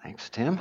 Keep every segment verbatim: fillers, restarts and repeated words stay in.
Thanks, Tim.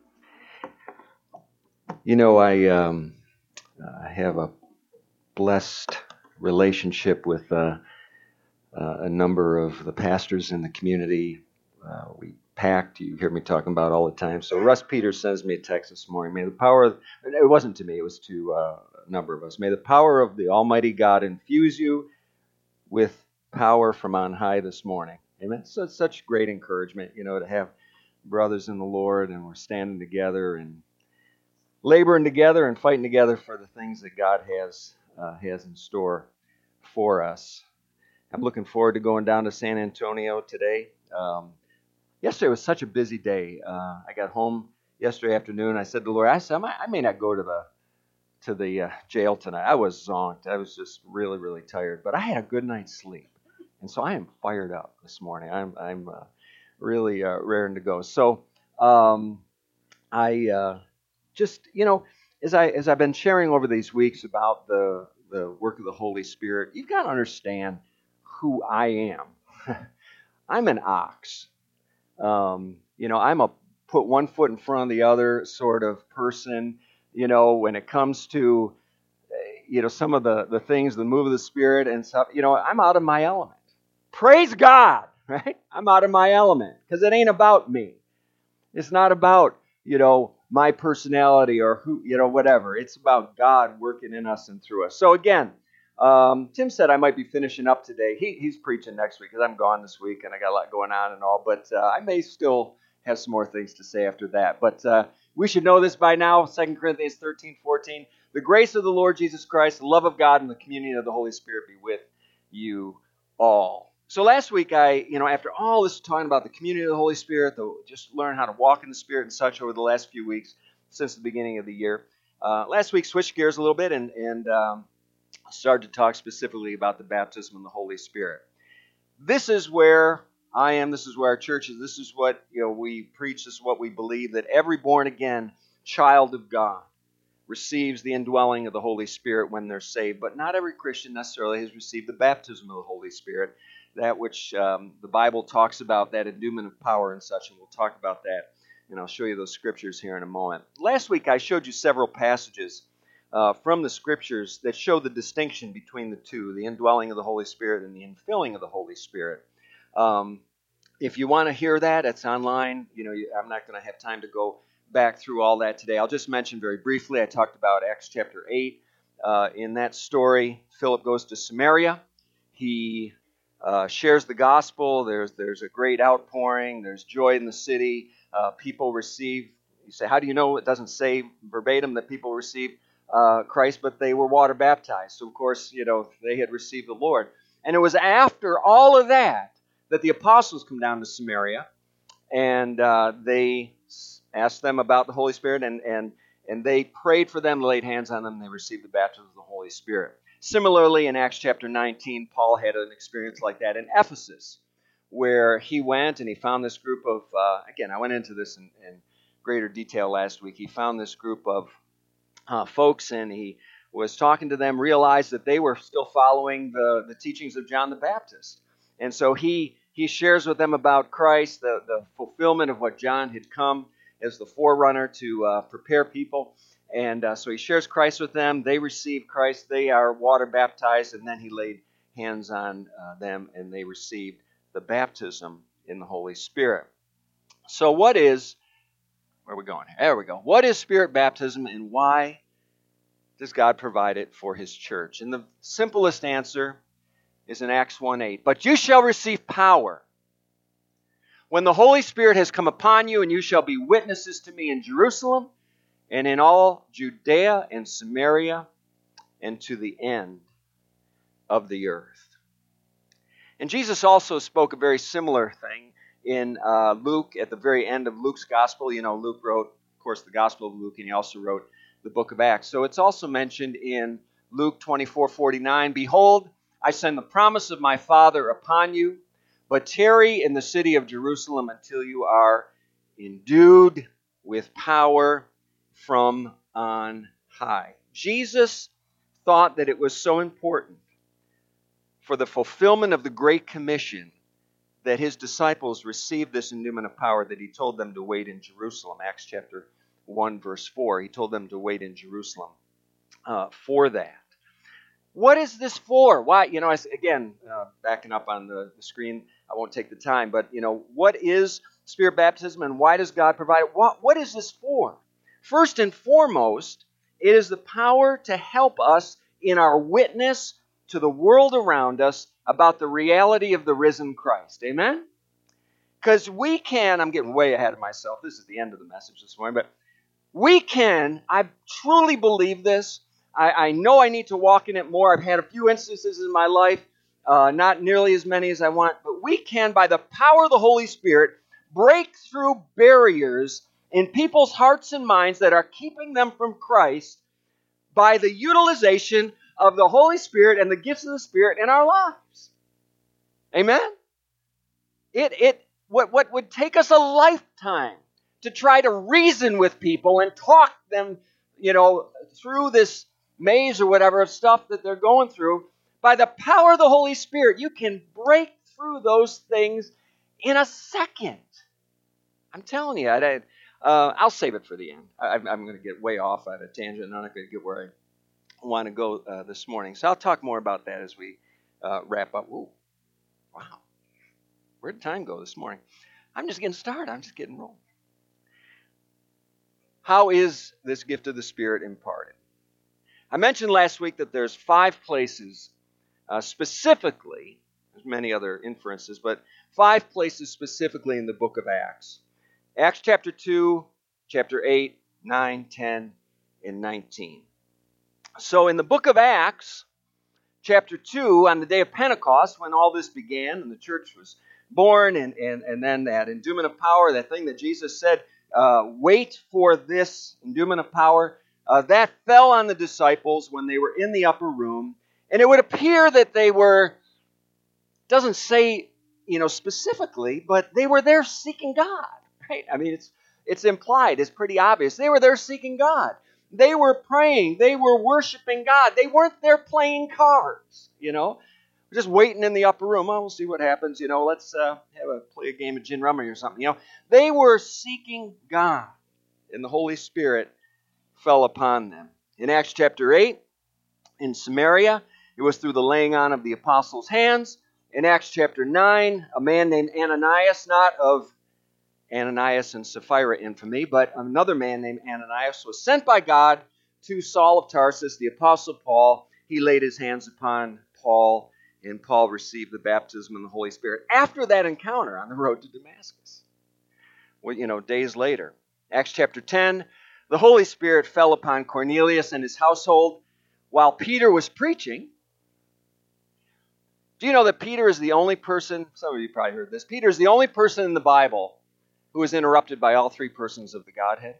You know, I um, I have a blessed relationship with uh, uh, a number of the pastors in the community. Uh, we packed. You hear me talking about all the time. So Russ Peters sends me a text this morning. May the power of, it wasn't to me, it was to uh, a number of us. May the power of the Almighty God infuse you with power from on high this morning. Amen. So it's such great encouragement, you know, to have brothers in the Lord, and we're standing together and laboring together and fighting together for the things that God has uh, has in store for us. I'm looking forward to going down to San Antonio today. Um, yesterday was such a busy day. Uh, I got home yesterday afternoon. I said to the Lord, I said, I may, I may not go to the to the uh, jail tonight. I was zonked. I was just really, really tired. But I had a good night's sleep, and so I am fired up this morning. I'm I'm uh, really uh, raring to go. So um, I. Uh, just you know as i as I've been sharing over these weeks about the the work of the Holy Spirit, you've got to understand who I am. I'm an ox. um you know I'm a put one foot in front of the other sort of person. You know when it comes to you know some of the the things, the move of the Spirit and stuff, you know I'm out of my element. Praise God. Right, I'm out of my element because it ain't about me. It's not about, you know, my personality or who, you know, whatever. It's about God working in us and through us. So again, um, Tim said I might be finishing up today. He, he's preaching next week because I'm gone this week and I got a lot going on and all. But uh, I may still have some more things to say after that. But uh, we should know this by now. Second Corinthians thirteen, fourteen. The grace of the Lord Jesus Christ, the love of God, and the communion of the Holy Spirit be with you all. So last week, I, you know, after all this talking about the community of the Holy Spirit, the, just learn how to walk in the Spirit and such over the last few weeks since the beginning of the year. Uh, last week, switched gears a little bit and, and um, started to talk specifically about the baptism of the Holy Spirit. This is where I am. This is where our church is. This is what, you know, we preach. This is what we believe, that every born-again child of God receives the indwelling of the Holy Spirit when they're saved. But not every Christian necessarily has received the baptism of the Holy Spirit, that which um, the Bible talks about, that endowment of power and such, and we'll talk about that, and I'll show you those scriptures here in a moment. Last week I showed you several passages uh, from the scriptures that show the distinction between the two, the indwelling of the Holy Spirit and the infilling of the Holy Spirit. Um, if you want to hear that, it's online. You know, I'm not going to have time to go back through all that today. I'll just mention very briefly, I talked about Acts chapter eight. Uh, in that story, Philip goes to Samaria. He uh, shares the gospel. There's there's a great outpouring. There's joy in the city. Uh, people receive. You say, how do you know? It doesn't say verbatim that people receive uh, Christ, but they were water baptized. So, of course, you know, they had received the Lord. And it was after all of that that the apostles come down to Samaria, and uh, they asked them about the Holy Spirit, and, and, and they prayed for them, laid hands on them, and they received the baptism of the Holy Spirit. Similarly, in Acts chapter nineteen, Paul had an experience like that in Ephesus, where he went and he found this group of, uh, again, I went into this in, in greater detail last week. He found this group of uh, folks, and he was talking to them, realized that they were still following the, the teachings of John the Baptist. And so he he shares with them about Christ, the, the fulfillment of what John had come as the forerunner to uh, prepare people. And uh, so he shares Christ with them. They receive Christ. They are water baptized. And then he laid hands on uh, them, and they received the baptism in the Holy Spirit. So what is, where are we going? There we go. What is Spirit baptism, and why does God provide it for His church? And the simplest answer is in Acts one eight. But you shall receive power when the Holy Spirit has come upon you, and you shall be witnesses to me in Jerusalem and in all Judea and Samaria and to the end of the earth. And Jesus also spoke a very similar thing in uh, Luke, at the very end of Luke's gospel. You know, Luke wrote, of course, the Gospel of Luke, and he also wrote the book of Acts. So it's also mentioned in Luke twenty-four forty-nine, behold, I send the promise of my Father upon you, but tarry in the city of Jerusalem until you are endued with power from on high. Jesus thought that it was so important for the fulfillment of the Great Commission that his disciples received this endowment of power, that he told them to wait in Jerusalem. Acts chapter one, verse four. He told them to wait in Jerusalem uh, for that. What is this for? Why? You know, I, again, uh, backing up on the, the screen, I won't take the time, but, you know, what is Spirit baptism and why does God provide it? What, what is this for? First and foremost, it is the power to help us in our witness to the world around us about the reality of the risen Christ. Amen? Because we can, I'm getting way ahead of myself. This is the end of the message this morning, but we can, I truly believe this. I, I know I need to walk in it more. I've had a few instances in my life, uh, not nearly as many as I want, but we can, by the power of the Holy Spirit, break through barriers in people's hearts and minds that are keeping them from Christ by the utilization of the Holy Spirit and the gifts of the Spirit in our lives. Amen? It, it, what, what would take us a lifetime to try to reason with people and talk them, you know, through this maze or whatever of stuff that they're going through, by the power of the Holy Spirit, you can break through those things in a second. I'm telling you, I, uh, I'll save it for the end. I, I'm going to get way off at a tangent, and I'm not going to get where I want to go uh, this morning. So I'll talk more about that as we uh, wrap up. Ooh, wow. Where did time go this morning? I'm just getting started. I'm just getting rolling. How is this gift of the Spirit imparted? I mentioned last week that there's five places uh, specifically, there's many other inferences, but five places specifically in the book of Acts. Acts chapter two, chapter eight, nine, ten, and nineteen. So in the book of Acts, chapter two, on the day of Pentecost, when all this began and the church was born, and, and, and then that endowment of power, that thing that Jesus said, uh, wait for this endowment of power, uh, that fell on the disciples when they were in the upper room. And it would appear that they were, doesn't say, you know, specifically, but they were there seeking God, right? I mean, it's it's implied, it's pretty obvious. They were there seeking God. They were praying. They were worshiping God. They weren't there playing cards, you know. Just waiting in the upper room. Oh, we'll see what happens, you know. Let's uh, have a play a game of gin rummy or something, you know. They were seeking God, and the Holy Spirit fell upon them. In Acts chapter eight, in Samaria, it was through the laying on of the apostles' hands. In Acts chapter nine, a man named Ananias, not of Ananias and Sapphira infamy, but another man named Ananias was sent by God to Saul of Tarsus, the apostle Paul. He laid his hands upon Paul, and Paul received the baptism in the Holy Spirit after that encounter on the road to Damascus. Well, you know, days later. Acts chapter ten, the Holy Spirit fell upon Cornelius and his household while Peter was preaching. Do you know that Peter is the only person, some of you probably heard this, Peter is the only person in the Bible who is interrupted by all three persons of the Godhead?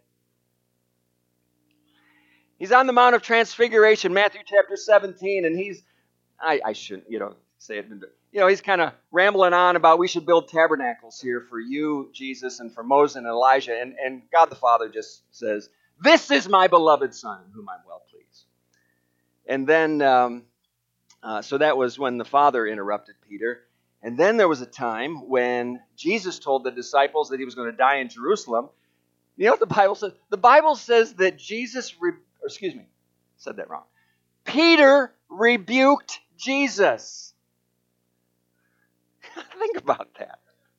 He's on the Mount of Transfiguration, Matthew chapter seventeen, and he's, I, I shouldn't, you know, say it, you know, he's kind of rambling on about we should build tabernacles here for you, Jesus, and for Moses and Elijah, and, and God the Father just says, this is my beloved Son, in whom I'm well pleased. And then, um, uh, so that was when the Father interrupted Peter. And then there was a time when Jesus told the disciples that he was going to die in Jerusalem. You know what the Bible says? The Bible says that Jesus, re- or excuse me, said that wrong. Peter rebuked Jesus. Think about that.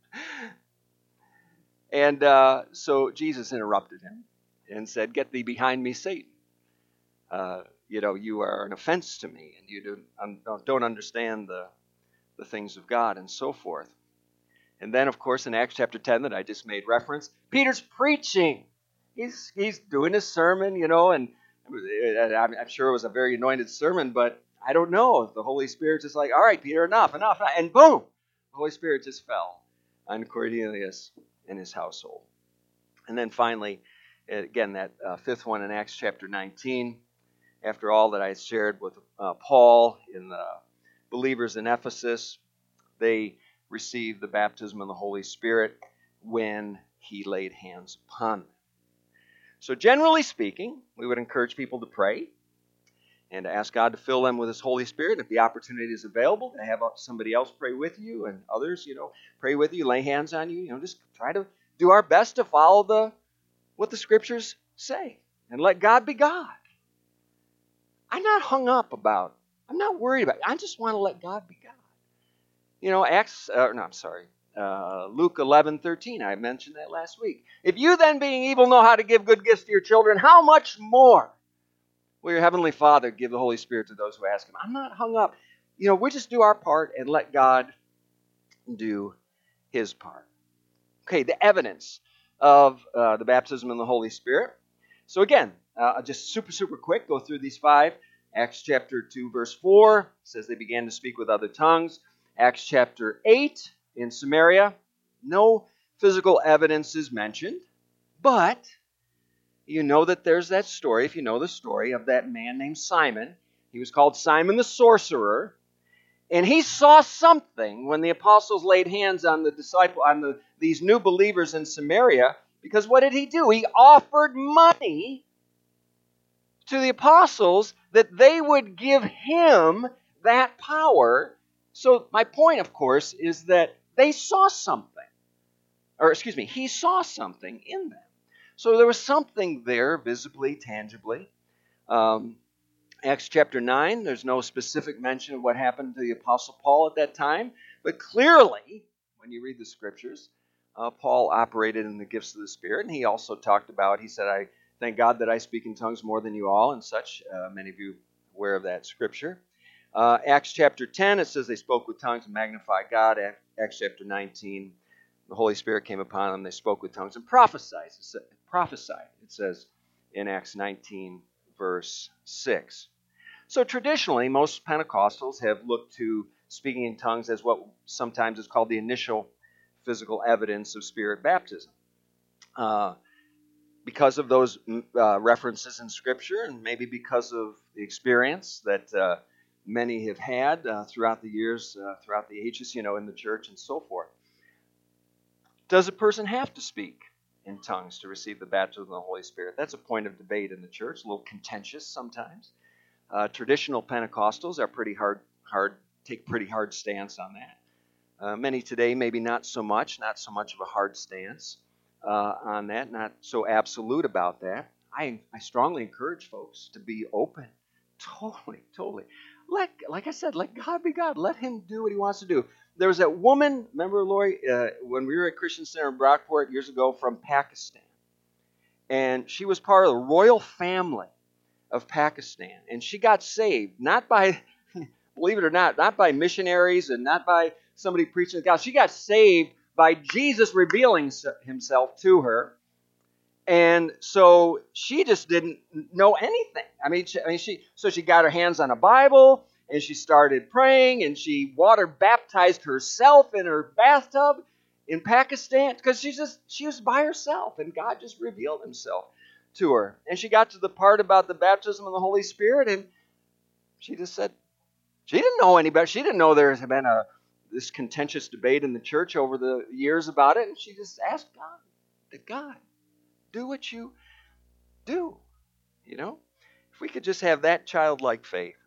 And uh, so Jesus interrupted him and said, get thee behind me, Satan. Uh, you know, you are an offense to me, and you do, um, don't understand the, the things of God, and so forth. And then, of course, in Acts chapter ten that I just made reference, Peter's preaching. He's he's doing his sermon, you know, and I'm sure it was a very anointed sermon, but I don't know. The Holy Spirit just like, all right, Peter, enough, enough. And boom, the Holy Spirit just fell on Cornelius and his household. And then finally, again, that uh, fifth one in Acts chapter nineteen, after all that I shared with uh, Paul and the believers in Ephesus, they received the baptism of the Holy Spirit when he laid hands upon them. So generally speaking, we would encourage people to pray. and to ask God to fill them with His Holy Spirit. If the opportunity is available, to have somebody else pray with you and others, you know, pray with you, lay hands on you. You know, just try to do our best to follow the what the Scriptures say and let God be God. I'm not hung up about. I'm not worried about it. I just want to let God be God. You know, Acts. Uh, no, I'm sorry. Uh, Luke eleven thirteen. I mentioned that last week. If you then, being evil, know how to give good gifts to your children, how much more will your heavenly Father give the Holy Spirit to those who ask Him? I'm not hung up. You know, we just do our part and let God do His part. Okay, the evidence of uh, the baptism in the Holy Spirit. So again, uh, just super, super quick, go through these five. Acts chapter two, verse four says they began to speak with other tongues. Acts chapter eight, in Samaria, no physical evidence is mentioned, but you know that there's that story, if you know the story, of that man named Simon. He was called Simon the sorcerer, and he saw something when the apostles laid hands on the disciple, on the, these new believers in Samaria, because what did he do? He offered money to the apostles that they would give him that power. So my point, of course, is that they saw something. Or, excuse me, he saw something in them. So there was something there, visibly, tangibly. Um, Acts chapter nine, there's no specific mention of what happened to the Apostle Paul at that time. But clearly, when you read the Scriptures, uh, Paul operated in the gifts of the Spirit. And he also talked about, he said, I thank God that I speak in tongues more than you all, and such. Uh, many of you are aware of that Scripture. Uh, Acts chapter ten, it says they spoke with tongues and magnified God. Acts chapter nineteen, the Holy Spirit came upon them. They spoke with tongues and prophesied. Prophesied, it says in Acts nineteen, verse six. So traditionally, most Pentecostals have looked to speaking in tongues as what sometimes is called the initial physical evidence of Spirit baptism. Uh, because of those uh, references in Scripture, and maybe because of the experience that uh, many have had uh, throughout the years, uh, throughout the ages, you know, in the church and so forth. Does a person have to speak in tongues to receive the baptism of the Holy Spirit? That's a point of debate in the church, a little contentious sometimes. Uh, traditional Pentecostals are pretty hard, hard, take pretty hard stance on that. Uh, many today, maybe not so much, not so much of a hard stance uh, on that, not so absolute about that. I, I strongly encourage folks to be open, totally, totally. Let, like I said, let God be God. Let Him do what He wants to do. There was that woman, remember, Lori, uh, when we were at Christian Center in Brockport years ago, from Pakistan. And she was part of the royal family of Pakistan. And she got saved, not by, believe it or not, not by missionaries and not by somebody preaching the gospel. She got saved by Jesus revealing Himself to her. And so she just didn't know anything. I mean, she, I mean, she so she got her hands on a Bible, and she started praying, and she water baptized herself in her bathtub in Pakistan, because she just she was by herself, and God just revealed Himself to her. And she got to the part about the baptism of the Holy Spirit, and she just said she didn't know any better. She didn't know there had been a this contentious debate in the church over the years about it, and she just asked God, "Did God do what you do?" You know, if we could just have that childlike faith.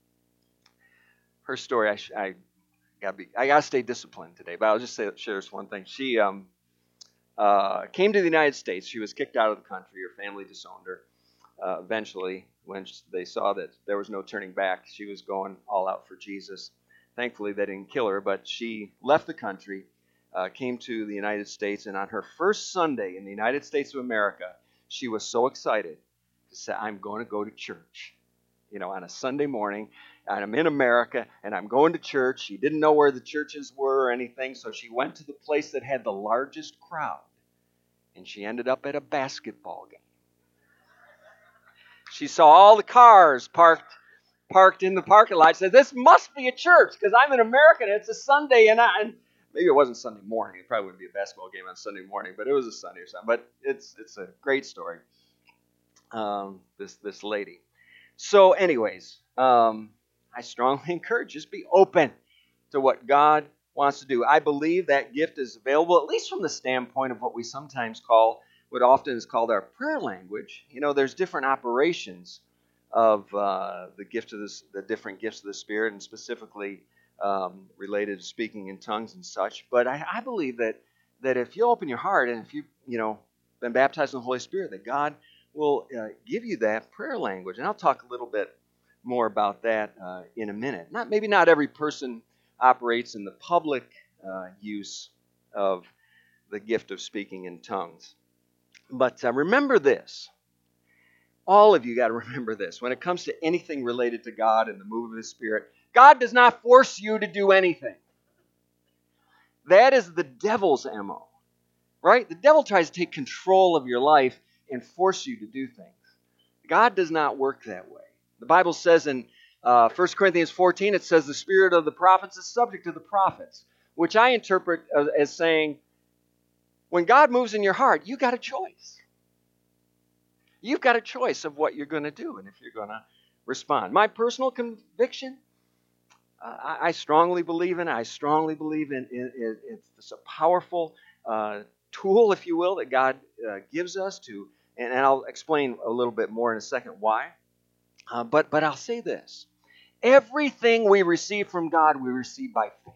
Her story, I, I gotta be, I gotta stay disciplined today, but I'll just say, share this one thing. She um, uh, came to the United States. She was kicked out of the country. Her family disowned her. Uh, eventually, when they saw that there was no turning back, she was going all out for Jesus. Thankfully, they didn't kill her, but she left the country, uh, came to the United States, and on her first Sunday in the United States of America, she was so excited to say, "I'm going to go to church." You know, on a Sunday morning, and I'm in America, and I'm going to church. She didn't know where the churches were or anything, so she went to the place that had the largest crowd, and she ended up at a basketball game. She saw all the cars parked parked in the parking lot. She said, "This must be a church, because I'm an American. It's a Sunday," and, I, and maybe it wasn't Sunday morning. It probably wouldn't be a basketball game on Sunday morning, but it was a Sunday or something. But it's it's a great story. Um, this this lady. So, anyways, um, I strongly encourage you, just be open to what God wants to do. I believe that gift is available, at least from the standpoint of what we sometimes call, what often is called our prayer language. You know, there's different operations of uh, the gift of this, the different gifts of the Spirit, and specifically um, related to speaking in tongues and such. But I, I believe that that if you open your heart and if you you know been baptized in the Holy Spirit, that God will uh, give you that prayer language. And I'll talk a little bit more about that uh, in a minute. Not maybe not every person operates in the public uh, use of the gift of speaking in tongues. But uh, remember this. All of you got to remember this. When it comes to anything related to God and the move of His Spirit, God does not force you to do anything. That is the devil's M O, right? The devil tries to take control of your life and force you to do things. God does not work that way. The Bible says in uh, First Corinthians fourteen, it says the spirit of the prophets is subject to the prophets, which I interpret as saying, when God moves in your heart, you got a choice. You've got a choice of what you're going to do and if you're going to respond. My personal conviction, uh, I, I strongly believe in it. I strongly believe in, in, in it's a powerful uh, tool, if you will, that God uh, gives us to, and, and I'll explain a little bit more in a second why. Uh, but but I'll say this. Everything we receive from God, we receive by faith.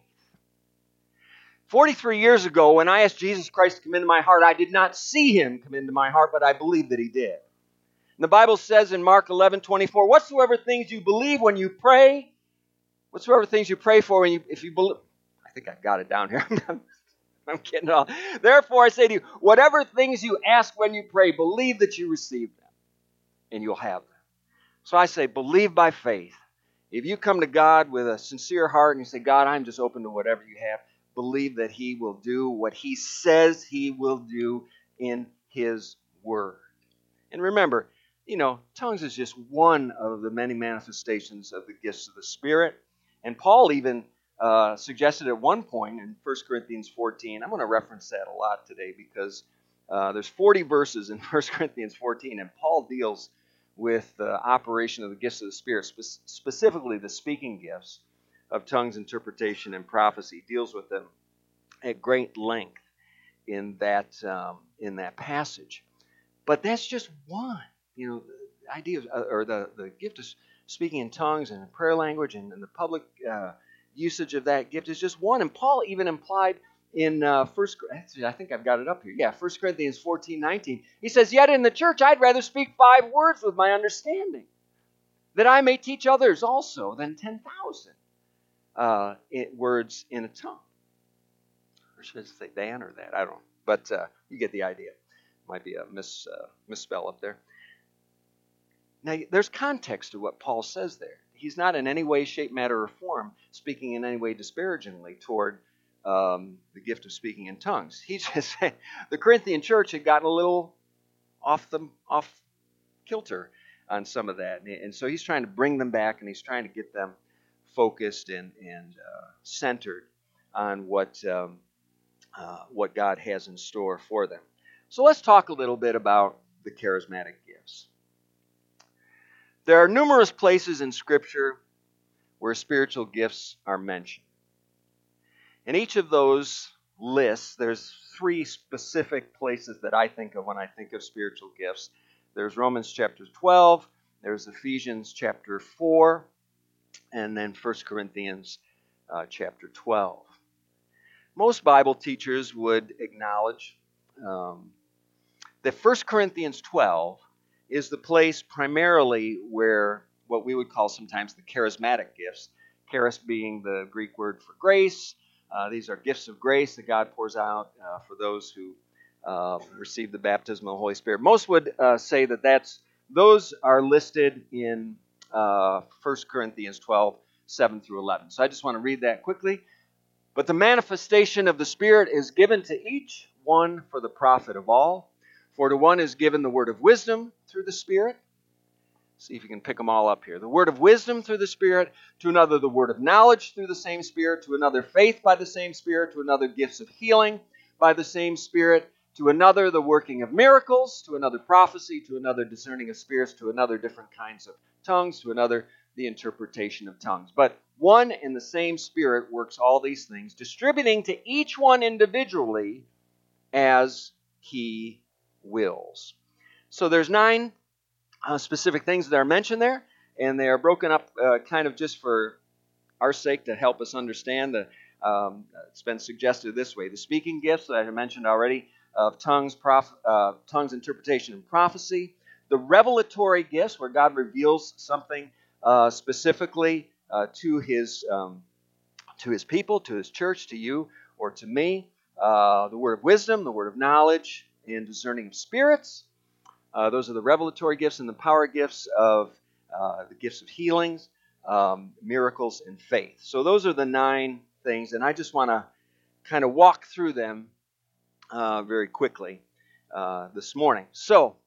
forty-three years ago, when I asked Jesus Christ to come into my heart, I did not see Him come into my heart, but I believe that He did. And the Bible says in Mark eleven twenty-four, whatsoever things you believe when you pray, whatsoever things you pray for, when you, if you believe, I think I've got it down here. I'm getting it all. Therefore, I say to you, whatever things you ask when you pray, believe that you receive them, and you'll have them. So I say, believe by faith. If you come to God with a sincere heart and you say, God, I'm just open to whatever you have, believe that He will do what He says He will do in His Word. And remember, you know, tongues is just one of the many manifestations of the gifts of the Spirit. And Paul even uh, suggested at one point in First Corinthians fourteen, I'm going to reference that a lot today because uh, there's forty verses in First Corinthians fourteen, and Paul deals with the operation of the gifts of the Spirit, spe- specifically the speaking gifts of tongues, interpretation, and prophecy. He deals with them at great length in that um, in that passage. But that's just one. You know, the idea of, or the, the gift of speaking in tongues and prayer language and, and the public uh, usage of that gift is just one. And Paul even implied in uh, First, actually, I think I've got it up here. Yeah, First Corinthians fourteen nineteen. He says, yet in the church I'd rather speak five words with my understanding, that I may teach others also than ten thousand uh, words in a tongue. Or should I say than or that? I don't know. But uh, you get the idea. Might be a mis, uh, misspell up there. Now, there's context to what Paul says there. He's not in any way, shape, matter, or form speaking in any way disparagingly toward um, the gift of speaking in tongues. He just said the Corinthian church had gotten a little off the off kilter on some of that, and, and so he's trying to bring them back, and he's trying to get them focused and and uh, centered on what um, uh, what God has in store for them. So let's talk a little bit about the charismatic gifts. There are numerous places in Scripture where spiritual gifts are mentioned. In each of those lists, there's three specific places that I think of when I think of spiritual gifts. There's Romans chapter twelve, there's Ephesians chapter four, and then First Corinthians uh, chapter twelve. Most Bible teachers would acknowledge um, that First Corinthians twelve is the place primarily where what we would call sometimes the charismatic gifts, charis being the Greek word for grace. Uh, these are gifts of grace that God pours out uh, for those who uh, receive the baptism of the Holy Spirit. Most would uh, say that that's those are listed in uh, First Corinthians twelve, seven through eleven. So I just want to read that quickly. But the manifestation of the Spirit is given to each one for the profit of all. For to one is given the word of wisdom through the Spirit. See if you can pick them all up here. The word of wisdom through the Spirit, to another the word of knowledge through the same Spirit, to another faith by the same Spirit, to another gifts of healing by the same Spirit, to another the working of miracles, to another prophecy, to another discerning of spirits, to another different kinds of tongues, to another the interpretation of tongues. But one and the same Spirit works all these things, distributing to each one individually as He wills. So there's nine uh, specific things that are mentioned there. and they are broken up uh, kind of just for our sake to help us understand. The, um, it's been suggested this way: the speaking gifts that I mentioned already of tongues, prof, uh, tongues, interpretation, and prophecy. The revelatory gifts, where God reveals something uh, specifically uh, to His um, to His people, to His church, to you or to me. Uh, the word of wisdom, the word of knowledge, and discerning of spirits. Uh, those are the revelatory gifts, and the power gifts of uh, the gifts of healings, um, miracles, and faith. So those are the nine things, and I just want to kind of walk through them uh, very quickly uh, this morning. So,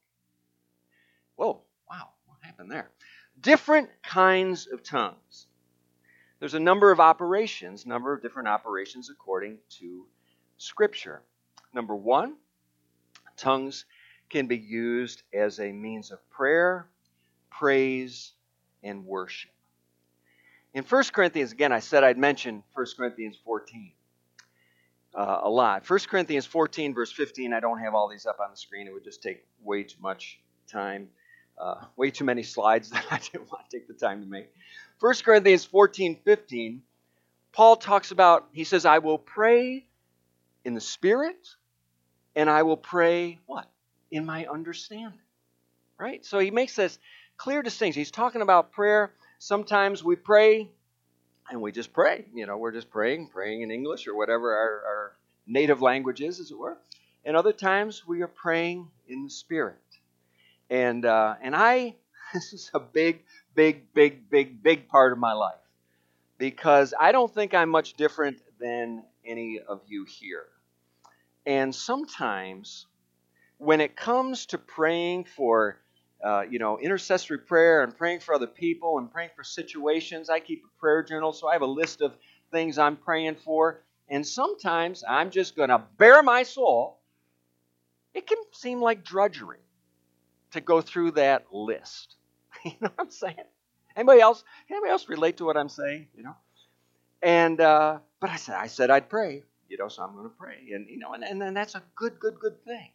whoa, wow, what happened there? Different kinds of tongues. There's a number of operations, number of different operations according to Scripture. Number one, tongues can be used as a means of prayer, praise, and worship. In First Corinthians, again, I said I'd mention First Corinthians fourteen uh, a lot. First Corinthians fourteen, verse fifteen, I don't have all these up on the screen. It would just take way too much time, uh, way too many slides that I didn't want to take the time to make. First Corinthians fourteen, fifteen, Paul talks about, he says, I will pray in the Spirit, and I will pray, what? In my understanding. Right? So he makes this clear distinction. He's talking about prayer. Sometimes we pray and we just pray. You know, we're just praying, praying in English or whatever our, our native language is, as it were. And other times we are praying in the Spirit. And uh, and I, this is a big, big, big, big, big part of my life. Because I don't think I'm much different than any of you here. And sometimes when it comes to praying for Uh, you know, intercessory prayer and praying for other people and praying for situations. I keep a prayer journal, so I have a list of things I'm praying for. And sometimes I'm just going to bare my soul. It can seem like drudgery to go through that list. You know what I'm saying? Anybody else? Anybody else relate to what I'm saying? You know. And uh, but I said I said I'd pray. You know, so I'm going to pray. And you know, and and then that's a good, good, good thing.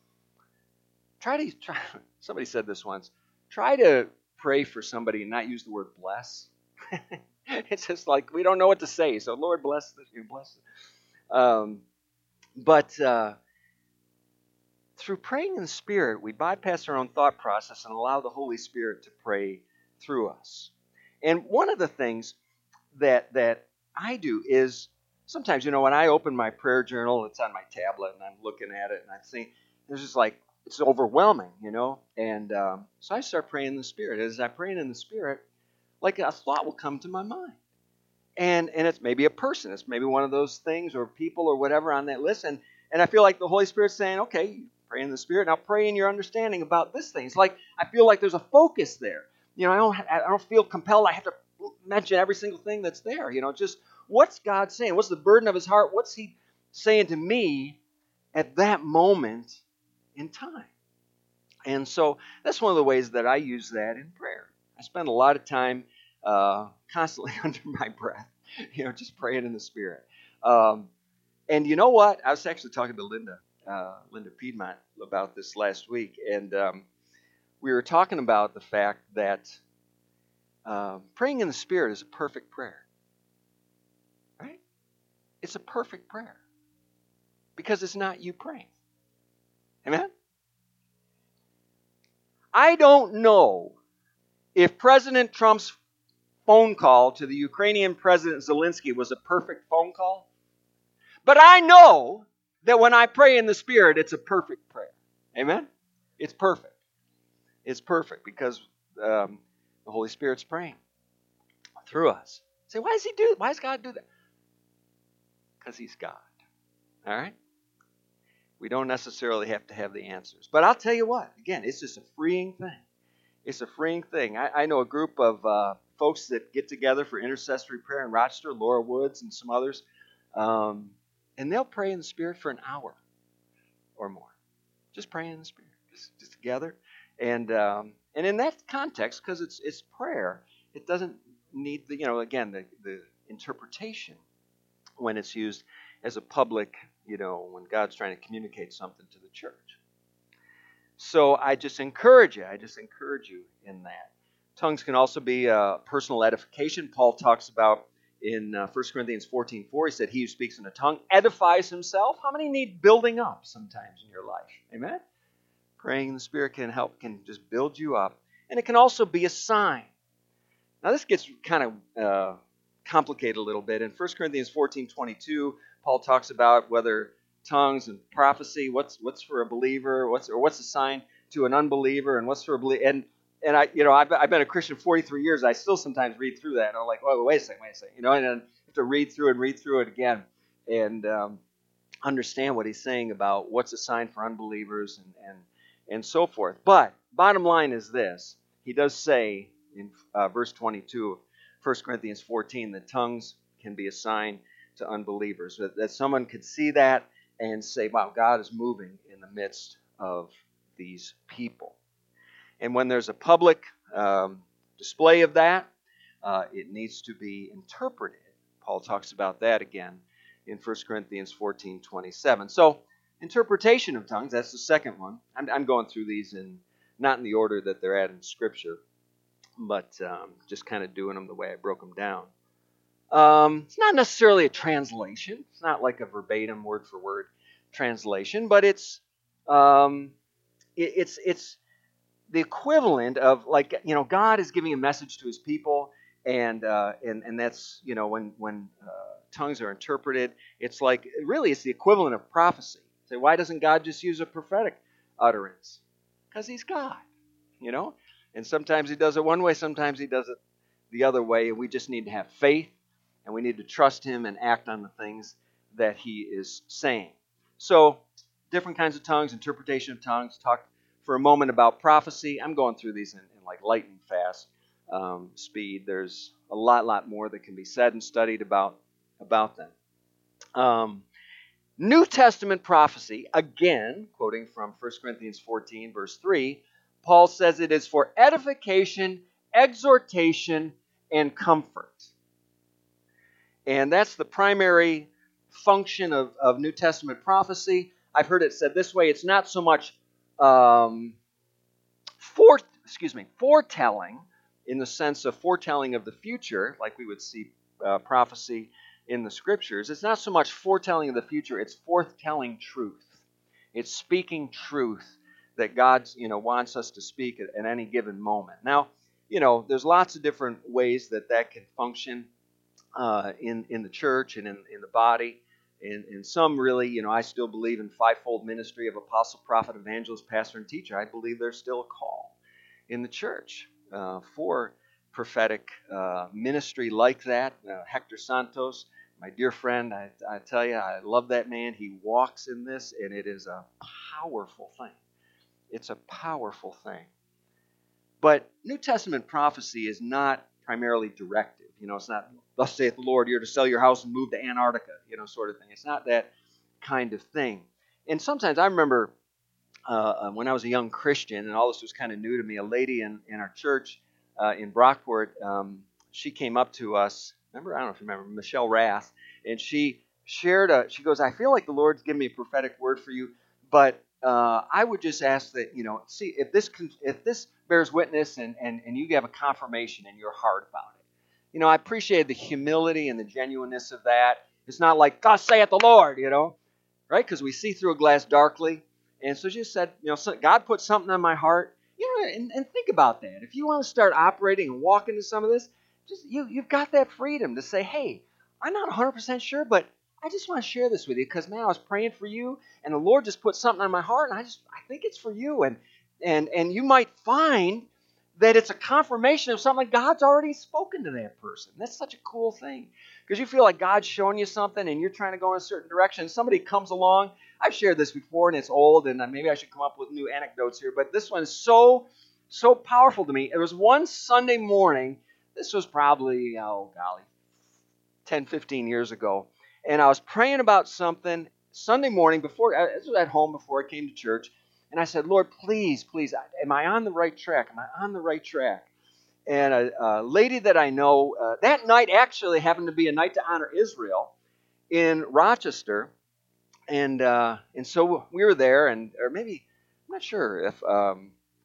Try to try. Somebody said this once. Try to pray for somebody and not use the word bless. It's just like we don't know what to say. So Lord bless this, you bless. Um, but uh, through praying in the Spirit, we bypass our own thought process and allow the Holy Spirit to pray through us. And one of the things that that I do is sometimes, you know, when I open my prayer journal, it's on my tablet and I'm looking at it and I'm thinking, there's just like. It's overwhelming, you know, and um, so I start praying in the Spirit. As I pray in the Spirit, like a thought will come to my mind, and and it's maybe a person, it's maybe one of those things or people or whatever on that list, and and I feel like the Holy Spirit's saying, okay, pray in the Spirit, now pray in your understanding about this thing. It's like I feel like there's a focus there. You know, I don't I don't feel compelled. I have to mention every single thing that's there. You know, just what's God saying? What's the burden of His heart? What's He saying to me at that moment in time? And so that's one of the ways that I use that in prayer. I spend a lot of time uh, constantly under my breath, you know, just praying in the Spirit. Um, and you know what? I was actually talking to Linda, uh, Linda Piedmont about this last week, and um, we were talking about the fact that uh, praying in the Spirit is a perfect prayer, right? It's a perfect prayer because it's not you praying. Amen? I don't know if President Trump's phone call to the Ukrainian President Zelensky was a perfect phone call, but I know that when I pray in the Spirit, it's a perfect prayer. Amen? It's perfect. It's perfect because um, the Holy Spirit's praying through us. Say, why does He do? Why does God do that? Because He's God. All right? We don't necessarily have to have the answers. But I'll tell you what, again, it's just a freeing thing. It's a freeing thing. I, I know a group of uh, folks that get together for intercessory prayer in Rochester, Laura Woods and some others, um, and they'll pray in the Spirit for an hour or more. Just praying in the Spirit, just, just together. And um, and in that context, because it's it's prayer, it doesn't need the, you know, again, the, the interpretation when it's used as a public, you know, when God's trying to communicate something to the church. So I just encourage you, I just encourage you in that Tongues can also be uh, personal edification. Paul talks about in uh, First Corinthians fourteen four, he said, he who speaks in a tongue edifies himself. How many need building up sometimes in your life? Amen? Praying in the Spirit can help, can just build you up. And it can also be a sign. Now this gets kind of uh, complicated a little bit. In First Corinthians fourteen twenty-two, Paul talks about whether tongues and prophecy, what's what's for a believer, what's or what's a sign to an unbeliever, and what's for a believer. And and I, you know, I've, I've been a Christian forty-three years. I still sometimes read through that, and I'm like, oh, wait a second, wait a second, you know, and then I have to read through it and read through it again, and um, understand what he's saying about what's a sign for unbelievers and and and so forth. But bottom line is this: he does say in uh, verse twenty-two of First Corinthians fourteen that tongues can be a sign to unbelievers, that, that someone could see that and say, wow, God is moving in the midst of these people. And when there's a public um, display of that, uh, it needs to be interpreted. Paul talks about that again in First Corinthians fourteen twenty-seven. So, interpretation of tongues, that's the second one. I'm, I'm going through these in not in the order that they're at in Scripture, but um, just kind of doing them the way I broke them down. Um, it's not necessarily a translation. It's not like a verbatim, word-for-word translation, but it's um, it, it's it's the equivalent of, like, you know, God is giving a message to His people, and uh, and and that's, you know, when when uh, tongues are interpreted, it's like really it's the equivalent of prophecy. Say, why doesn't God just use a prophetic utterance? Because He's God, you know. And sometimes He does it one way, sometimes He does it the other way, and we just need to have faith, and we need to trust Him and act on the things that He is saying. So, different kinds of tongues, interpretation of tongues. Talk for a moment about prophecy. I'm going through these in, in like lightning fast um, speed. There's a lot, lot more that can be said and studied about, about them. Um, New Testament prophecy, again, quoting from First Corinthians fourteen, verse three, Paul says it is for edification, exhortation, and comfort. And that's the primary function of, of New Testament prophecy. I've heard it said this way: it's not so much um, fore, excuse me, foretelling in the sense of foretelling of the future, like we would see uh, prophecy in the Scriptures. It's not so much foretelling of the future; it's foretelling truth. It's speaking truth that God, you know, wants us to speak at, at any given moment. Now, you know, there's lots of different ways that that can function uh, in in the church and in, in the body. And, and some really, you know, I still believe in fivefold ministry of apostle, prophet, evangelist, pastor, and teacher. I believe there's still a call in the church uh, for prophetic uh, ministry like that. Uh, Hector Santos, my dear friend, I, I tell you, I love that man. He walks in this, and it is a powerful thing. It's a powerful thing. But New Testament prophecy is not primarily directive. You know, it's not, thus saith the Lord, you're to sell your house and move to Antarctica, you know, sort of thing. It's not that kind of thing. And sometimes I remember uh, when I was a young Christian, and all this was kind of new to me, a lady in, in our church uh, in Brockport, um, she came up to us. Remember, I don't know if you remember, Michelle Rath, and she shared a, she goes, I feel like the Lord's given me a prophetic word for you, but uh, I would just ask that, you know, see, if this if this bears witness and, and, and you have a confirmation in your heart about it. You know, I appreciated the humility and the genuineness of that. It's not like, God saith the Lord, you know, right? Because we see through a glass darkly. And so she just said, you know, so God put something on my heart. You know, and, and think about that. If you want to start operating and walk into some of this, just you, you've got that freedom to say, hey, I'm not one hundred percent sure, but I just want to share this with you because, man, I was praying for you, and the Lord just put something on my heart, and I just I think it's for you. And and and you might find that it's a confirmation of something God's already spoken to that person. That's such a cool thing. Because you feel like God's showing you something and you're trying to go in a certain direction. Somebody comes along. I've shared this before and it's old, and maybe I should come up with new anecdotes here, but this one is so, so powerful to me. It was one Sunday morning. This was probably, oh golly, ten, fifteen years ago. And I was praying about something Sunday morning before, I was at home before I came to church. And I said, Lord, please, please, am I on the right track? Am I on the right track? And a, a lady that I know, uh, that night actually happened to be a night to honor Israel in Rochester. And uh, and so we were there, and or maybe, I'm not sure if um,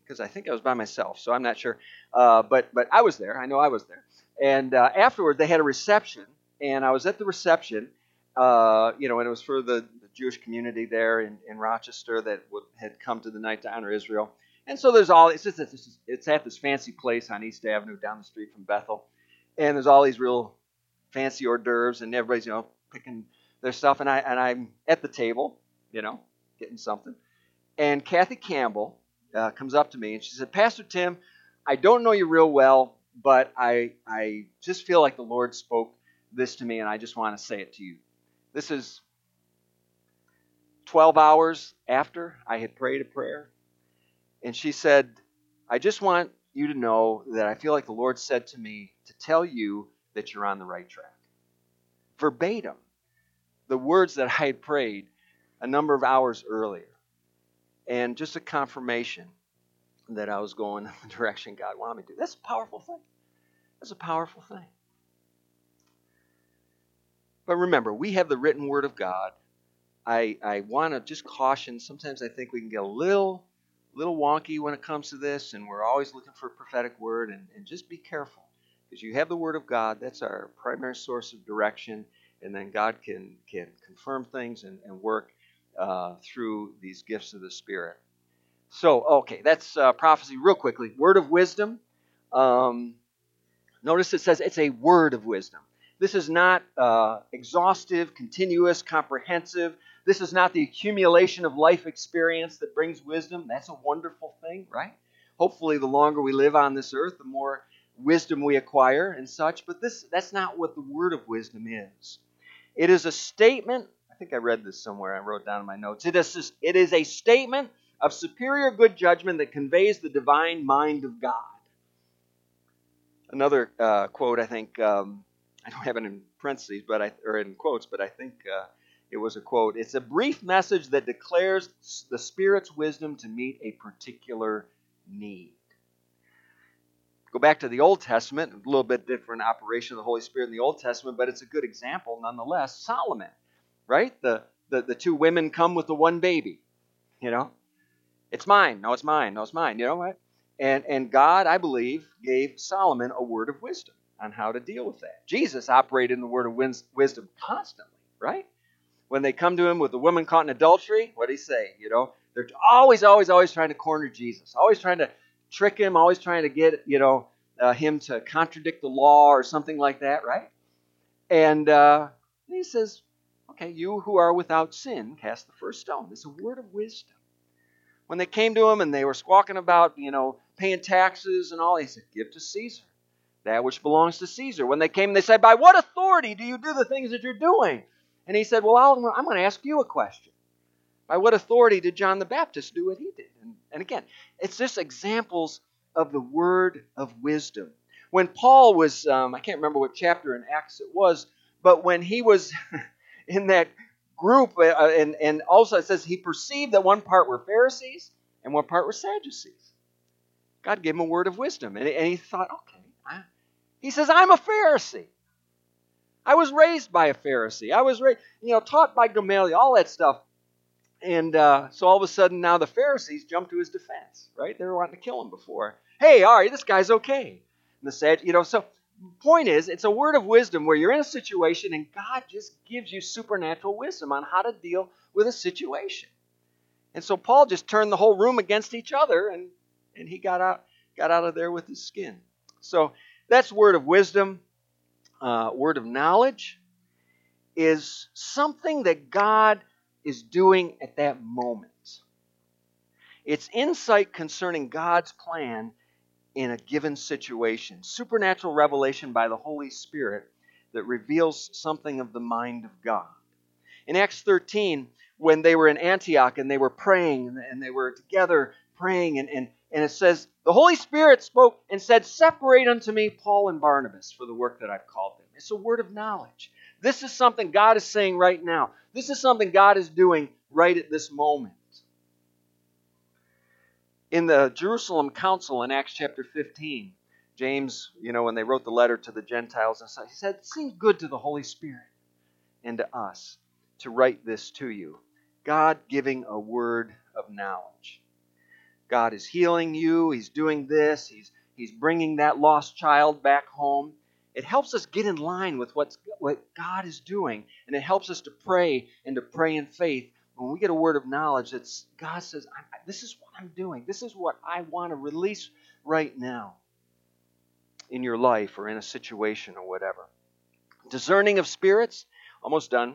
because I think I was by myself, so I'm not sure. Uh, but but I was there. I know I was there. And uh, afterward, they had a reception, and I was at the reception, uh, you know, and it was for the, the Jewish community there in, in Rochester that would, had come to the night to honor Israel. And so there's all, it's just, it's, it's at this fancy place on East Avenue down the street from Bethel. And there's all these real fancy hors d'oeuvres, and everybody's, you know, picking their stuff. And, I, and I'm at the table, you know, getting something. And Kathy Campbell uh, comes up to me, and she said, Pastor Tim, I don't know you real well, but I I just feel like the Lord spoke this to me, and I just want to say it to you. This is twelve hours after I had prayed a prayer. And she said, I just want you to know that I feel like the Lord said to me to tell you that you're on the right track. Verbatim, the words that I had prayed a number of hours earlier. And just a confirmation that I was going in the direction God wanted me to do. That's a powerful thing. That's a powerful thing. But remember, we have the written word of God. I, I want to just caution, sometimes I think we can get a little, little wonky when it comes to this, and we're always looking for a prophetic word, and, and just be careful. Because you have the word of God, that's our primary source of direction, and then God can, can confirm things and, and work uh, through these gifts of the Spirit. So, okay, that's uh, prophecy real quickly. Word of wisdom. Um, notice it says it's a word of wisdom. This is not uh, exhaustive, continuous, comprehensive. This is not the accumulation of life experience that brings wisdom. That's a wonderful thing, right? Hopefully, the longer we live on this earth, the more wisdom we acquire and such. But this that's not what the word of wisdom is. It is a statement. I think I read this somewhere. I wrote down in my notes. It is, it is a statement of superior good judgment that conveys the divine mind of God. Another uh, quote, I think, um, I don't have it in parentheses, but I, or in quotes, but I think uh, it was a quote. It's a brief message that declares the Spirit's wisdom to meet a particular need. Go back to the Old Testament, a little bit different operation of the Holy Spirit in the Old Testament, but it's a good example nonetheless. Solomon, right? The, the, the two women come with the one baby, you know? It's mine. No, it's mine. No, it's mine. You know what? And and God, I believe, gave Solomon a word of wisdom on how to deal with that. Jesus operated in the word of wisdom constantly, right? When they come to him with the woman caught in adultery, what did he say? You know, they're always, always, always trying to corner Jesus, always trying to trick him, always trying to get, you know, uh, him to contradict the law or something like that, right? And uh, he says, okay, you who are without sin, cast the first stone. It's a word of wisdom. When they came to him and they were squawking about, you know, paying taxes and all, he said, give to Caesar that which belongs to Caesar. When they came, they said, by what authority do you do the things that you're doing? And he said, well, I'll, I'm going to ask you a question. By what authority did John the Baptist do what he did? And, and again, it's just examples of the word of wisdom. When Paul was, um, I can't remember what chapter in Acts it was, but when he was in that group, uh, and, and also it says he perceived that one part were Pharisees and one part were Sadducees. God gave him a word of wisdom, and, and he thought, okay. I, he says, I'm a Pharisee. I was raised by a Pharisee. I was raised, you know, taught by Gamaliel, all that stuff. And uh, so all of a sudden now the Pharisees jump to his defense, right? They were wanting to kill him before. Hey, all right, this guy's okay. And the Sad, you know, so point is, it's a word of wisdom where you're in a situation and God just gives you supernatural wisdom on how to deal with a situation. And so Paul just turned the whole room against each other, and, and he got out, got out of there with his skin. So that's word of wisdom. Uh, word of knowledge is something that God is doing at that moment. It's insight concerning God's plan in a given situation. Supernatural revelation by the Holy Spirit that reveals something of the mind of God. In Acts thirteen, when they were in Antioch and they were praying and they were together praying, and, and, and it says, the Holy Spirit spoke and said, separate unto me Paul and Barnabas for the work that I've called them. It's a word of knowledge. This is something God is saying right now. This is something God is doing right at this moment. In the Jerusalem Council in Acts chapter fifteen, James, you know, when they wrote the letter to the Gentiles, and he said, it seems good to the Holy Spirit and to us to write this to you. God giving a word of knowledge. God is healing you. He's doing this. He's, he's bringing that lost child back home. It helps us get in line with what's, what God is doing. And it helps us to pray and to pray in faith. When we get a word of knowledge that God says, this is what I'm doing. This is what I want to release right now in your life or in a situation or whatever. Discerning of spirits, almost done.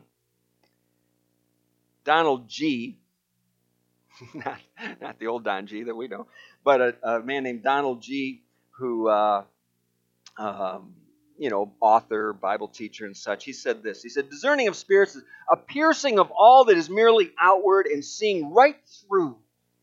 Donald G., not, not the old Don G. that we know, but a, a man named Donald G., who, uh, um, you know, author, Bible teacher and such, he said this. He said, discerning of spirits is a piercing of all that is merely outward and seeing right through,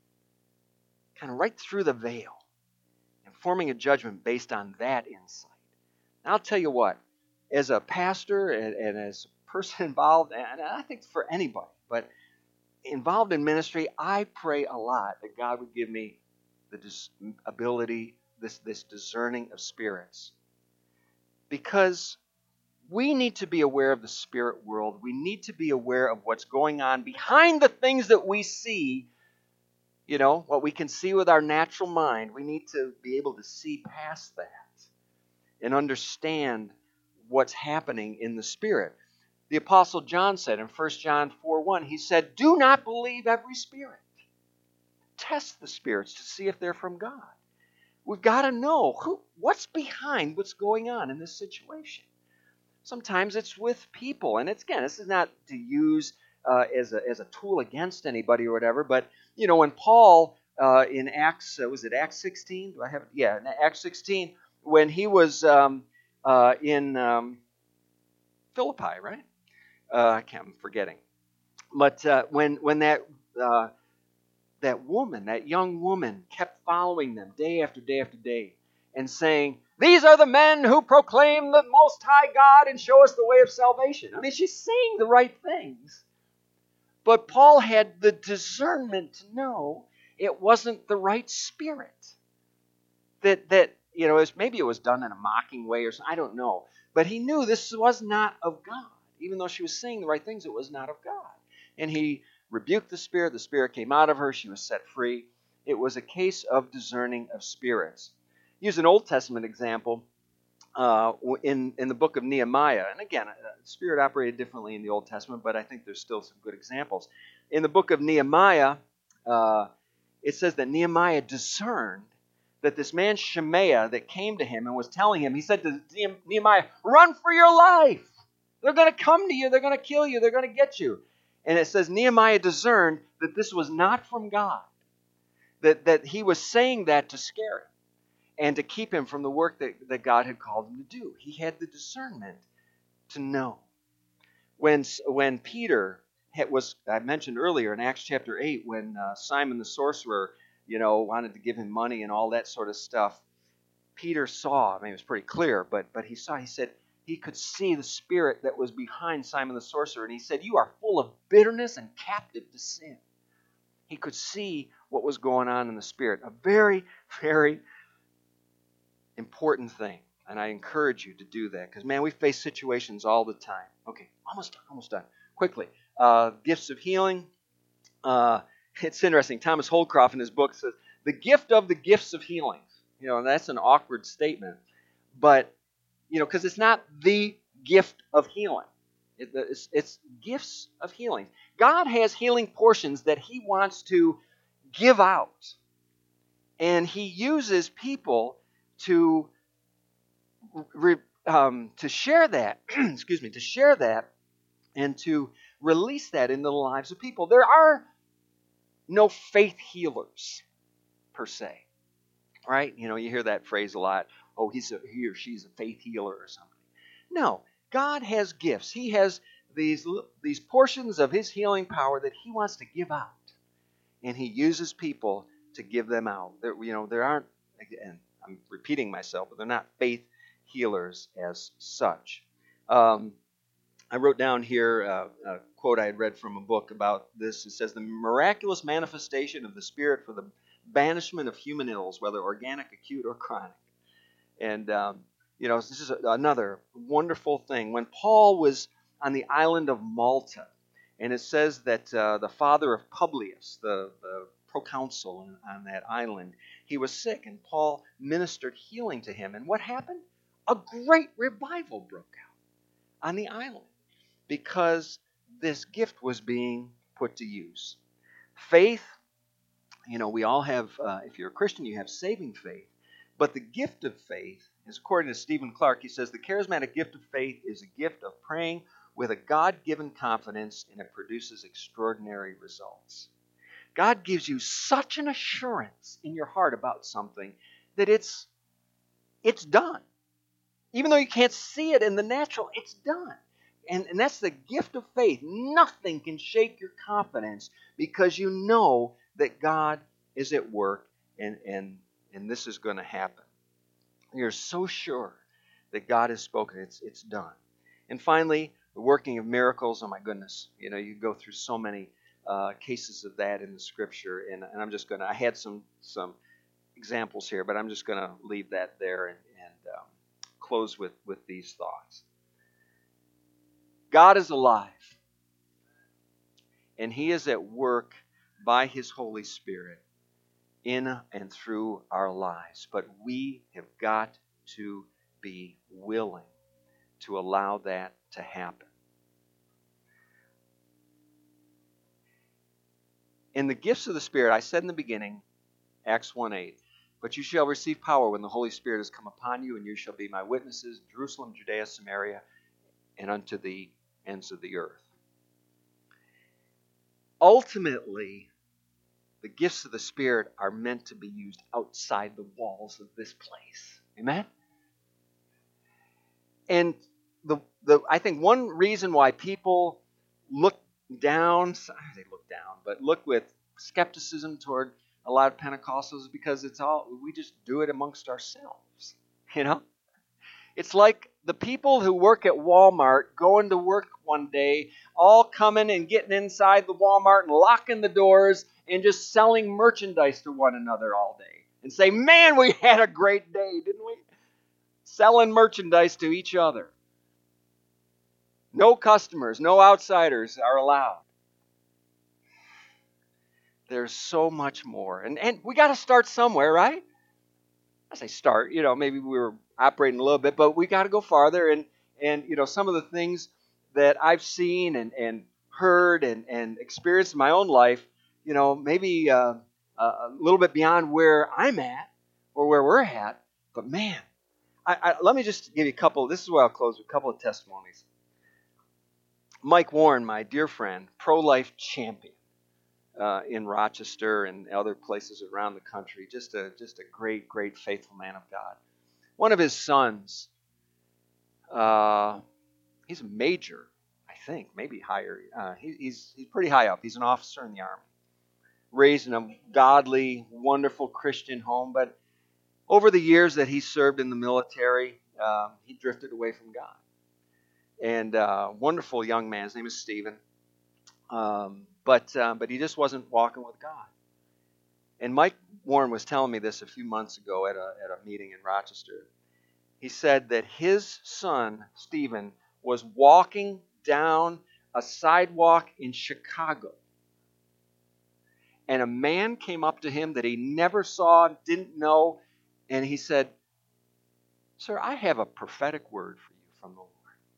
kind of right through the veil, and forming a judgment based on that insight. And I'll tell you what, as a pastor and, and as a person involved, and I think for anybody, but involved in ministry, I pray a lot that God would give me the dis- ability, this, this discerning of spirits. Because we need to be aware of the spirit world. We need to be aware of what's going on behind the things that we see, you know, what we can see with our natural mind. We need to be able to see past that and understand what's happening in the spirit. The Apostle John said in First John four one, he said, do not believe every spirit. Test the spirits to see if they're from God. We've got to know who, what's behind what's going on in this situation. Sometimes it's with people. And it's, again, this is not to use uh, as, a, as a tool against anybody or whatever. But, you know, when Paul uh, in Acts, uh, was it Acts sixteen? Do I have it? Yeah, in Acts sixteen, when he was um, uh, in um, Philippi, right? Uh, I can't, I'm forgetting. But uh, when when that uh, that woman, that young woman, kept following them day after day after day and saying, these are the men who proclaim the Most High God and show us the way of salvation. I mean, she's saying the right things. But Paul had the discernment to know it wasn't the right spirit. That, that you know, maybe it was done in a mocking way or something, I don't know. But he knew this was not of God. Even though she was saying the right things, it was not of God. And he rebuked the spirit. The spirit came out of her. She was set free. It was a case of discerning of spirits. Use an Old Testament example uh, in, in the book of Nehemiah. And again, uh, spirit operated differently in the Old Testament, but I think there's still some good examples. In the book of Nehemiah, uh, it says that Nehemiah discerned that this man Shemaiah that came to him and was telling him, he said to Nehemiah, run for your life. They're going to come to you. They're going to kill you. They're going to get you. And it says Nehemiah discerned that this was not from God, that, that he was saying that to scare him and to keep him from the work that, that God had called him to do. He had the discernment to know. When, when Peter had, was, I mentioned earlier in Acts chapter eight, when uh, Simon the sorcerer, you know, wanted to give him money and all that sort of stuff, Peter saw, I mean, it was pretty clear, but, but he saw, he said, he could see the spirit that was behind Simon the sorcerer. And he said, you are full of bitterness and captive to sin. He could see what was going on in the spirit. A very, very important thing. And I encourage you to do that. Because, man, we face situations all the time. Okay, almost done, almost done. Quickly. Uh, gifts of healing. Uh, it's interesting. Thomas Holcroft in his book says, the gift of the gifts of healing. You know, and that's an awkward statement. But you know, because it's not the gift of healing. It, it's, it's gifts of healing. God has healing portions that he wants to give out. And he uses people to, re, um, to share that, excuse me, to share that and to release that into the lives of people. There are no faith healers, per se. Right? You know, you hear that phrase a lot. Oh, he's a, he or she's a faith healer or something. No, God has gifts. He has these, these portions of his healing power that he wants to give out. And he uses people to give them out. There, you know, there aren't, and I'm repeating myself, but they're not faith healers as such. Um, I wrote down here uh, a quote I had read from a book about this. It says, the miraculous manifestation of the Spirit for the banishment of human ills, whether organic, acute, or chronic. And, um, you know, this is another wonderful thing. When Paul was on the island of Malta, and it says that uh, the father of Publius, the, the proconsul on, on that island. He was sick, and Paul ministered healing to him. And what happened? A great revival broke out on the island because this gift was being put to use. Faith, you know, we all have, uh, if you're a Christian, you have saving faith. But the gift of faith is, according to Stephen Clark, he says, the charismatic gift of faith is a gift of praying with a God-given confidence, and it produces extraordinary results. God gives you such an assurance in your heart about something that it's it's done. Even though you can't see it in the natural, it's done. And, and that's the gift of faith. Nothing can shake your confidence because you know that God is at work and, and, and this is going to happen. You're so sure that God has spoken, it's, it's done. And finally, the working of miracles. Oh my goodness, you know, you go through so many uh, cases of that in the Scripture, and, and I'm just going to, I had some some examples here, but I'm just going to leave that there and, and um, close with, with these thoughts. God is alive, and He is at work by His Holy Spirit in and through our lives. But we have got to be willing to allow that to happen. In the gifts of the Spirit, I said in the beginning, Acts one eight, but you shall receive power when the Holy Spirit has come upon you, and you shall be my witnesses, Jerusalem, Judea, Samaria, and unto the ends of the earth. Ultimately, the gifts of the Spirit are meant to be used outside the walls of this place. Amen? And the the I think one reason why people look down, they look down, but look with skepticism toward a lot of Pentecostals is because it's all, we just do it amongst ourselves. You know? It's like the people who work at Walmart going to work one day, all coming and getting inside the Walmart and locking the doors and just selling merchandise to one another all day. And say, man, we had a great day, didn't we? Selling merchandise to each other. No customers, no outsiders are allowed. There's so much more. And and we got to start somewhere, right? I say start, you know, maybe we were operating a little bit, but we got to go farther. And, and you know, some of the things that I've seen and, and heard and, and experienced in my own life, you know, maybe uh, a little bit beyond where I'm at or where we're at. But man, I, I, let me just give you a couple. This is where I'll close with a couple of testimonies. Mike Warren, my dear friend, pro-life champion. Uh, in Rochester and other places around the country. Just a just a great, great, faithful man of God. One of his sons, uh, he's a major, I think, maybe higher. Uh, he, he's he's pretty high up. He's an officer in the Army. Raised in a godly, wonderful Christian home, but over the years that he served in the military, uh, he drifted away from God. And uh, wonderful young man. His name is Stephen. Um, but uh, but he just wasn't walking with God. And Mike Warren was telling me this a few months ago at a at a meeting in Rochester. He said that his son, Stephen, was walking down a sidewalk in Chicago. And a man came up to him that he never saw, didn't know, and he said, "Sir, I have a prophetic word for you from the Lord."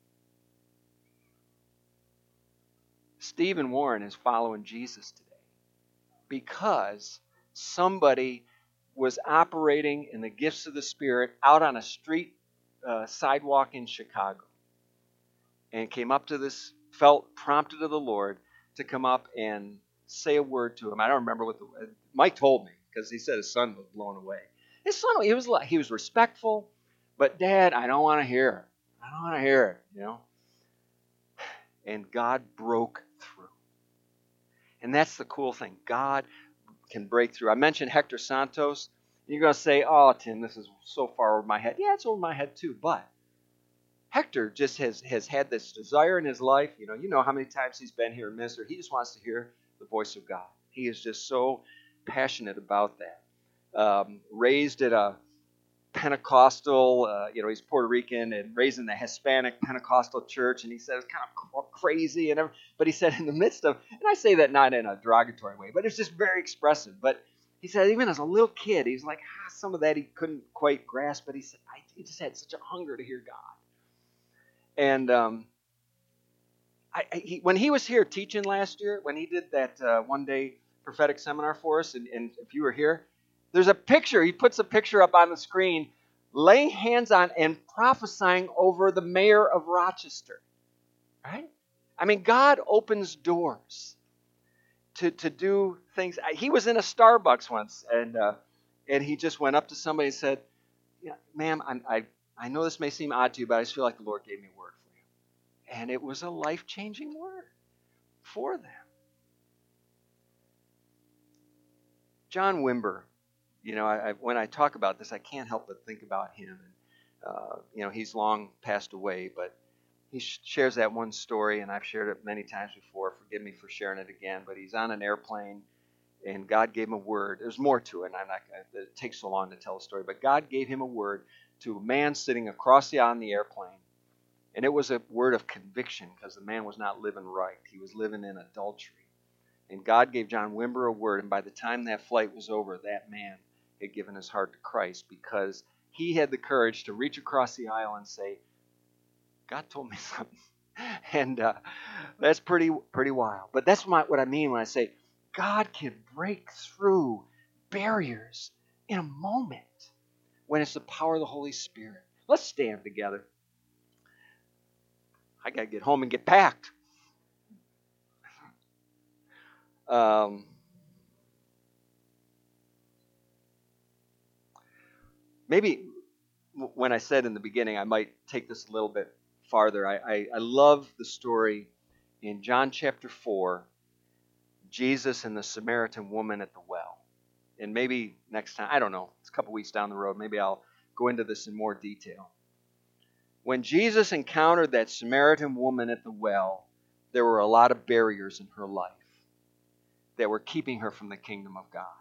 Stephen Warren is following Jesus today because somebody was operating in the gifts of the Spirit out on a street uh, sidewalk in Chicago and came up to this, felt prompted of the Lord to come up and say a word to him. I don't remember what the, Mike told me because he said his son was blown away. His son, he was he was respectful, but Dad, I don't want to hear it. I don't want to hear it, you know. And God broke through. And that's the cool thing. God can break through. I mentioned Hector Santos. You're going to say, oh, Tim, this is so far over my head. Yeah, it's over my head too. But Hector just has, has had this desire in his life. You know, you know how many times he's been here and ministered. He just wants to hear the voice of God. He is just so passionate about that. Um, raised at a Pentecostal, uh, you know, he's Puerto Rican and raised in the Hispanic Pentecostal church, and he said it's kind of crazy, and everything. But he said in the midst of, and I say that not in a derogatory way, but it's just very expressive. But he said even as a little kid, he's like, ah, some of that he couldn't quite grasp, but he said I, he just had such a hunger to hear God. And um, I, I, he, when he was here teaching last year, when he did that uh, one day prophetic seminar for us, and, and if you were here, there's a picture. He puts a picture up on the screen, laying hands on and prophesying over the mayor of Rochester. Right? I mean, God opens doors to, to do things. He was in a Starbucks once, and uh, and he just went up to somebody and said, yeah, ma'am, I, I, I know this may seem odd to you, but I just feel like the Lord gave me a word for you. And it was a life-changing word for them. John Wimber. You know, I, I, when I talk about this, I can't help but think about him. And, uh, you know, he's long passed away, but he sh- shares that one story, and I've shared it many times before. Forgive me for sharing it again. But he's on an airplane, and God gave him a word. There's more to it, and I'm not. It takes so long to tell the story. But God gave him a word to a man sitting across the aisle on the airplane, and it was a word of conviction because the man was not living right. He was living in adultery, and God gave John Wimber a word. And by the time that flight was over, that man had given his heart to Christ because he had the courage to reach across the aisle and say, God told me something. And uh, that's pretty pretty wild. But that's my, what I mean when I say God can break through barriers in a moment when it's the power of the Holy Spirit. Let's stand together. I got to get home and get packed. Um... Maybe when I said in the beginning, I might take this a little bit farther. I, I, I love the story in John chapter four, Jesus and the Samaritan woman at the well. And maybe next time, I don't know, it's a couple weeks down the road, maybe I'll go into this in more detail. When Jesus encountered that Samaritan woman at the well, there were a lot of barriers in her life that were keeping her from the kingdom of God.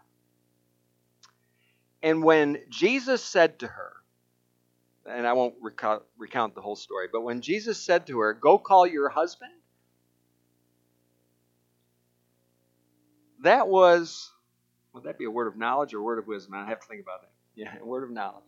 And when Jesus said to her, and I won't recount, recount the whole story, but when Jesus said to her, go call your husband, that was, would that be a word of knowledge or a word of wisdom? I have to think about that. Yeah, a word of knowledge.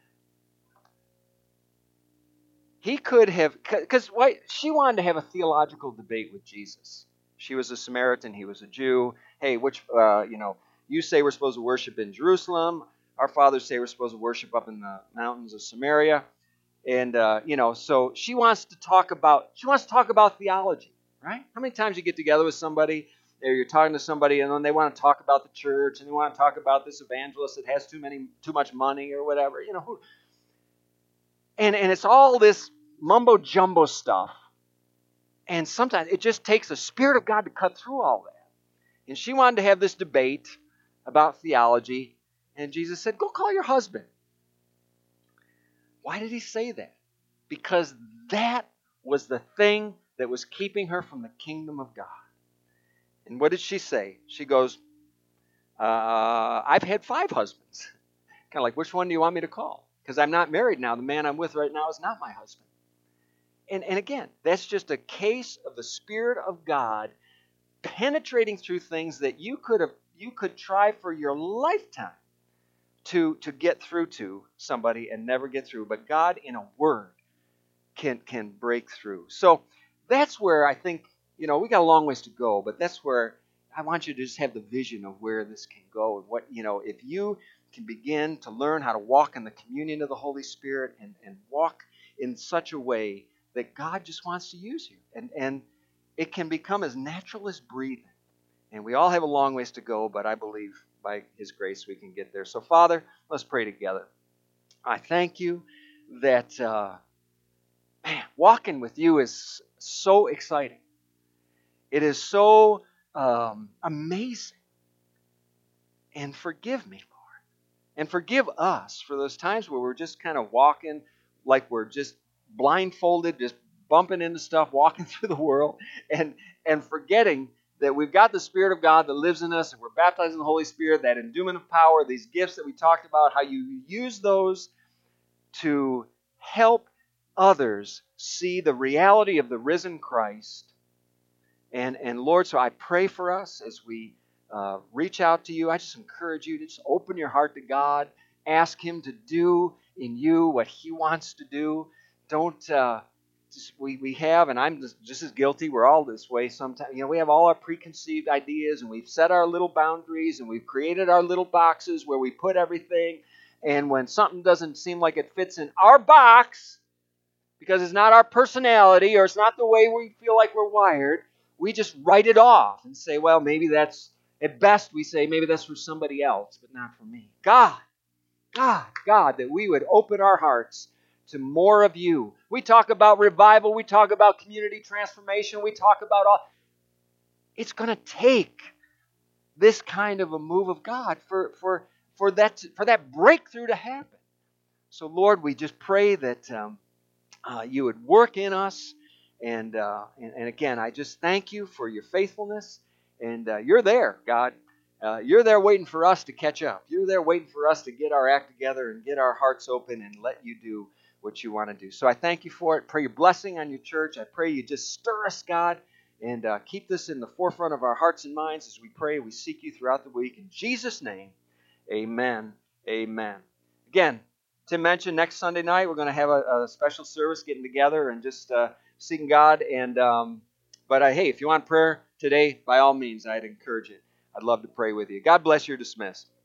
He could have, because she wanted to have a theological debate with Jesus. She was a Samaritan, he was a Jew. Hey, which, uh, you know, you say we're supposed to worship in Jerusalem. Our fathers say we're supposed to worship up in the mountains of Samaria. And, uh, you know, so she wants to talk about, she wants to talk about theology, right? How many times you get together with somebody, or you're talking to somebody, and then they want to talk about the church, and they want to talk about this evangelist that has too many, too much money or whatever, you know. Who, and, and it's all this mumbo-jumbo stuff. And sometimes it just takes the Spirit of God to cut through all that. And she wanted to have this debate about theology, and Jesus said, go call your husband. Why did he say that? Because that was the thing that was keeping her from the kingdom of God. And what did she say? She goes, uh, I've had five husbands. Kind of like, which one do you want me to call? Because I'm not married now. The man I'm with right now is not my husband. And, and again, that's just a case of the Spirit of God penetrating through things that you could have, you could try for your lifetime to, to get through to somebody and never get through. But God, in a word, can can break through. So that's where I think, you know, we got a long ways to go, but that's where I want you to just have the vision of where this can go. And what, you know, if you can begin to learn how to walk in the communion of the Holy Spirit and, and walk in such a way that God just wants to use you. And, and it can become as natural as breathing. And we all have a long ways to go, but I believe by His grace we can get there. So, Father, let's pray together. I thank you that uh, man, walking with you is so exciting. It is so um, amazing. And forgive me, Lord. And forgive us for those times where we're just kind of walking like we're just blindfolded, just bumping into stuff, walking through the world, and, and forgetting that we've got the Spirit of God that lives in us, and we're baptized in the Holy Spirit, that endowment of power, these gifts that we talked about, how you use those to help others see the reality of the risen Christ. And, and Lord, so I pray for us as we uh, reach out to you. I just encourage you to just open your heart to God. Ask Him to do in you what He wants to do. Don't, uh, just, we, we have, and I'm just, just as guilty, we're all this way sometimes. You know, we have all our preconceived ideas, and we've set our little boundaries, and we've created our little boxes where we put everything. And when something doesn't seem like it fits in our box, because it's not our personality or it's not the way we feel like we're wired, we just write it off and say, well, maybe that's, at best we say, maybe that's for somebody else, but not for me. God, God, God, that we would open our hearts to more of you. We talk about revival, we talk about community transformation, we talk about all. It's going to take this kind of a move of God for, for, for, that, for that breakthrough to happen. So, Lord, we just pray that um, uh, you would work in us. And, uh, and and again, I just thank you for your faithfulness. And uh, you're there, God. Uh, you're there waiting for us to catch up. You're there waiting for us to get our act together and get our hearts open and let you do what you want to do. So I thank you for it. Pray your blessing on your church. I pray you just stir us, God, and uh, keep this in the forefront of our hearts and minds as we pray. We seek you throughout the week. In Jesus' name, amen. Amen. Again, Tim mentioned next Sunday night we're going to have a, a special service getting together and just uh, seeking God. And um, but uh, hey, if you want prayer today, by all means, I'd encourage it. I'd love to pray with you. God bless. You're dismissed.